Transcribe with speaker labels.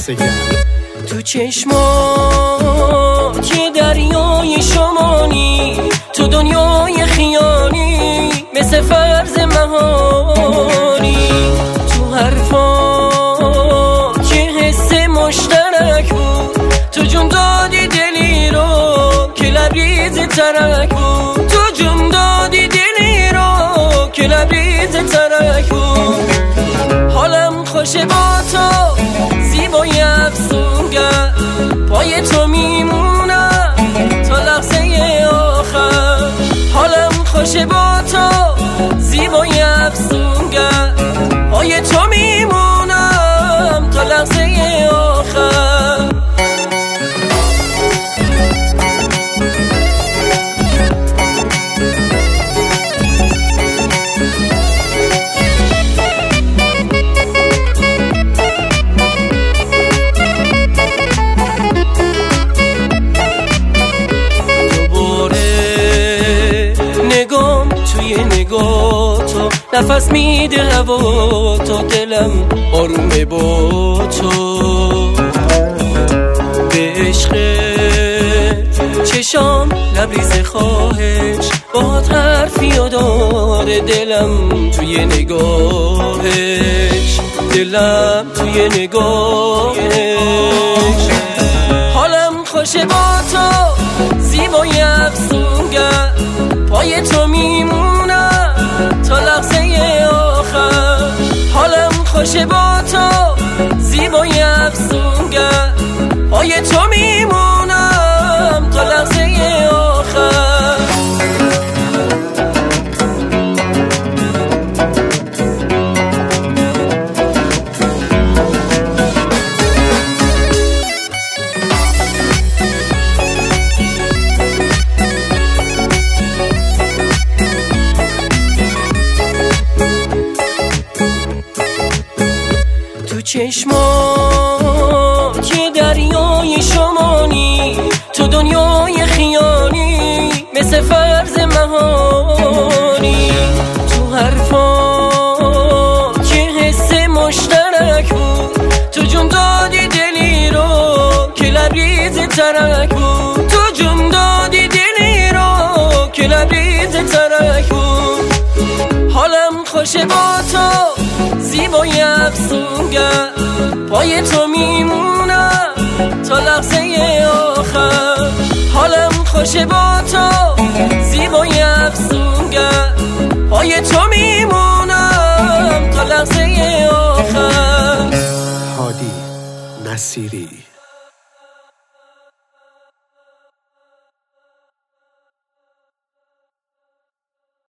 Speaker 1: دست گرم.
Speaker 2: تو چشمات یه دریای شمانی، تو دنیای خیالی مثل فرض مهانی، تو حرفات یه حس مشترک بود، تو جون دادی دلی رو که لبریز ترک بود، تو جون دادی دلی رو که لبریز ترک بود. حالم خوشه با تو زیبای افسونگر، پای تو میمونم تا لحظه آخر. حالم خوشه با تو زیبای افسونگر، پای تو میمونم تا لحظه آخر. نگاه تو نفس میده هوا، تو دلم آرومه با تو. به عشق چشام لبریز خواهش، باهات حرفی و داره دلم توی نگاهش، دلم توی نگاهش. حالم خوشه با تو زیبای افسونگر، پای تو میمونم تا لحظه آخر. حالم خوشه با تو زیبای افسونگر، پای تو میمونم تا لحظه آخر. چشمات یه دریای شمانی، تو دنیای خیالی مثل فرض مهانی، تو حرفات یه حس مشترک بود، تو جون دادی دلی رو که لبریز ترک بود، تو جون دادی دلی رو که لبریز ترک بود. حالم خوشه با تو زیبای افسونگر، پای تو میمونم تا لحظه آخر. حالم خوشه با تو زیبای افسونگر، پای تو میمونم تا لحظه آخر.
Speaker 1: هادی نصیری.